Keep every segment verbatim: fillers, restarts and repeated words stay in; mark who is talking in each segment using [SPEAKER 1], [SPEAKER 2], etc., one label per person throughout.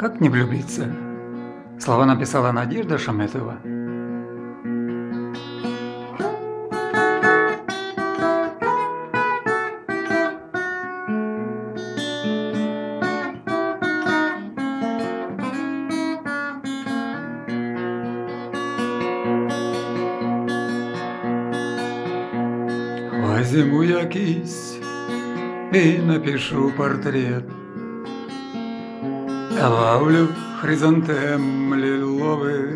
[SPEAKER 1] Как не влюбиться? Слова написала Надежда Шаметова.
[SPEAKER 2] Возьму я кисть и напишу портрет, добавлю хризантем лиловых.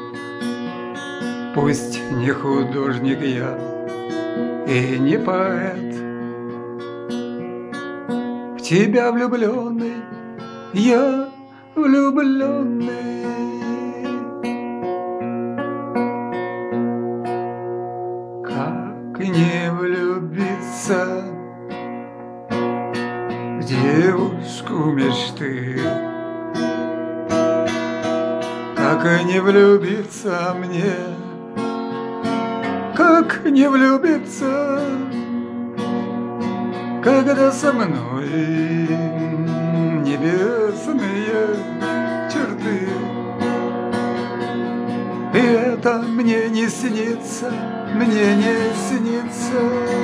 [SPEAKER 2] Пусть не художник я и не поэт, в тебя влюбленный, я влюбленный. Как не влюбиться в девушку мечты, как не влюбиться мне, как не влюбиться, когда со мной небесные черты. И это мне не снится, мне не снится.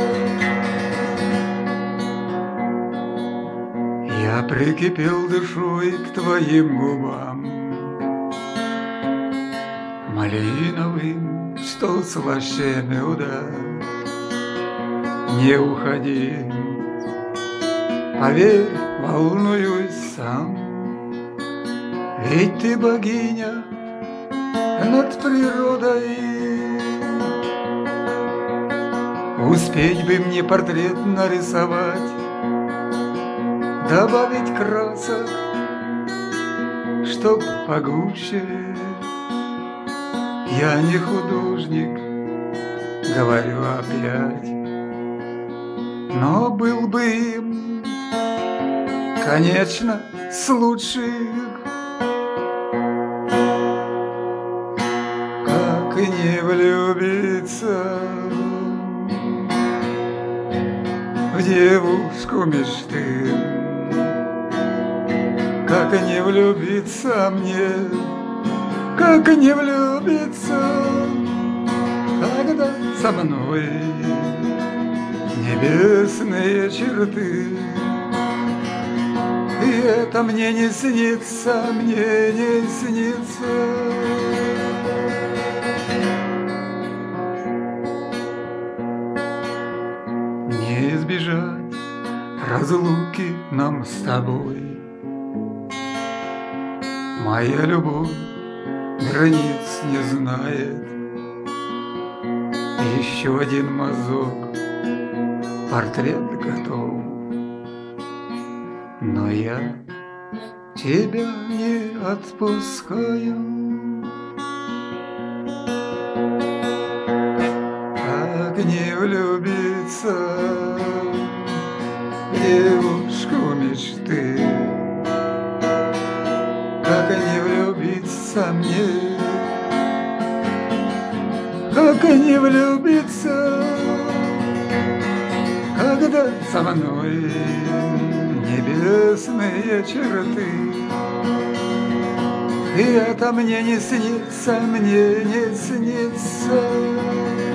[SPEAKER 2] Я прикипел душой к твоим губам, малиновым, что слаще меда. Не уходи, поверь, волнуюсь сам, ведь ты богиня над природой. Успеть бы мне портрет нарисовать, добавить красок, чтоб погуще. Я не художник, говорю опять, но был бы им, конечно, с лучших. Как не влюбиться в девушку мечты, как не влюбиться мне, как не влюбиться, когда со мной небесные черты. И это мне не снится, мне не снится. Не избежать разлуки нам с тобой. Моя любовь границ не знает. Еще один мазок, портрет готов. Но я тебя не отпускаю. Как не влюбиться в девушку мечты, как не влюбиться мне, как не влюбиться, когда со мной небесные черты. И это мне не снится, мне не снится.